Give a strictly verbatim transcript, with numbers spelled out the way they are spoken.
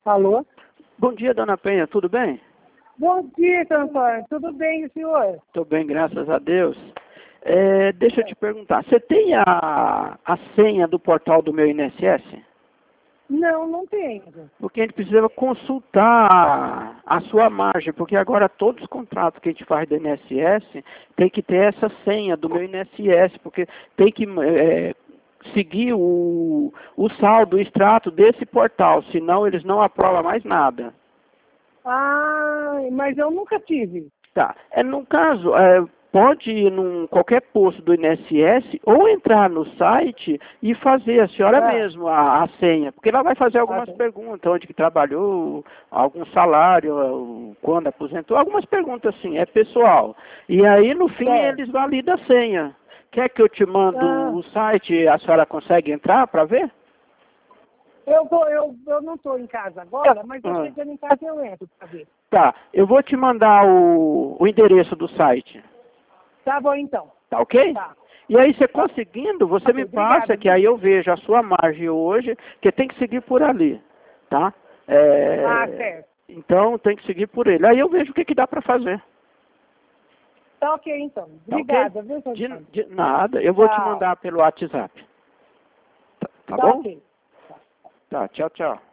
Alô? Bom dia, dona Penha, tudo bem? Bom dia, seu Antônio. Tudo bem, e o senhor? Estou bem, graças a Deus. É, deixa eu te perguntar, você tem a, a senha do portal do meu I N S S? Não, não tenho. Porque a gente precisa consultar a sua margem, porque agora todos os contratos que a gente faz do I N S S tem que ter essa senha do meu I N S S, porque tem que é, seguir o, o saldo, o extrato desse portal, senão eles não aprovam mais nada. Ah, mas eu nunca tive. Tá. É, no caso, é, pode ir em qualquer posto do I N S S ou entrar no site e fazer a senhora Ah, mesmo a, a senha, porque ela vai fazer algumas ah, perguntas, onde que trabalhou, algum salário, quando aposentou, algumas perguntas assim, é pessoal. E aí no fim certo. eles validam a senha. Quer que eu te mando Ah, o site, a senhora consegue entrar para ver? eu, vou, eu, eu não estou em casa agora, mas eu Ah, chegando em casa eu entro para ver. tá, eu vou te mandar o, o endereço do site. Tá bom, então. Tá ok? Tá. E aí você Tá. conseguindo, você Ok, me passa obrigada, que viu? aí eu vejo a sua margem hoje, que tem que seguir por ali, tá? Ah, É, certo. então tem que seguir por ele. Aí eu vejo o que, que dá para fazer, Tá ok, então. tá ok? Obrigada, viu, seu De, Antônio? de nada, eu vou te Tchau. mandar pelo WhatsApp. Tá, tá Tá bom? ok. Tá, tchau, tchau.